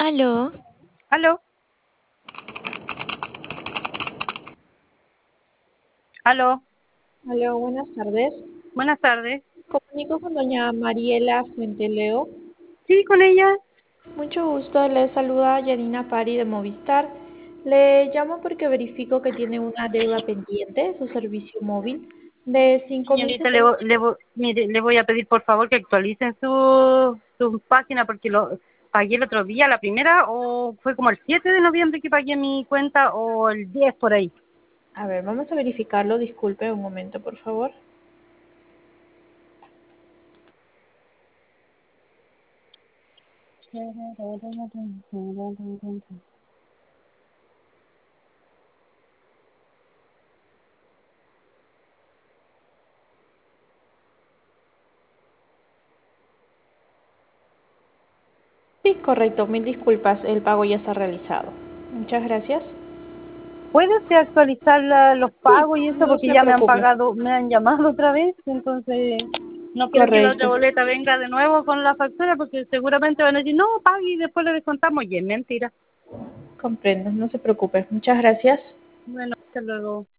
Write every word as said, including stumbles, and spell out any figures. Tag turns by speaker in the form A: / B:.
A: Aló.
B: Aló. Aló.
C: Aló, buenas tardes.
B: Buenas tardes.
C: Comunico con doña Mariela Fuenteleo.
B: Sí, con ella.
C: Mucho gusto, le saluda Yanina Pari de Movistar. Le llamo porque verifico que tiene una deuda pendiente, su servicio móvil, de cinco mil
B: Señorita, le, vo- le, vo- mire, le voy a pedir por favor que actualicen su, su página porque lo pagué el otro día, la primera, o fue como el siete de noviembre que pagué mi cuenta, o el diez por ahí.
C: A ver, vamos a verificarlo. Disculpe un momento, por favor. Sí, correcto. Mil disculpas. El pago ya está realizado. Muchas gracias.
B: ¿Puede usted actualizar la- los
C: Sí,
B: pagos y eso?
C: no
B: Porque
C: se
B: ya me han
C: preocupe.
B: pagado, me han llamado otra vez, entonces no quiero que la otra
C: Correcto.
B: boleta venga de nuevo con la factura porque seguramente van a decir, no, pague y después le descontamos. Y es mentira.
C: Comprendo. No se preocupe. Muchas gracias.
B: Bueno, hasta luego.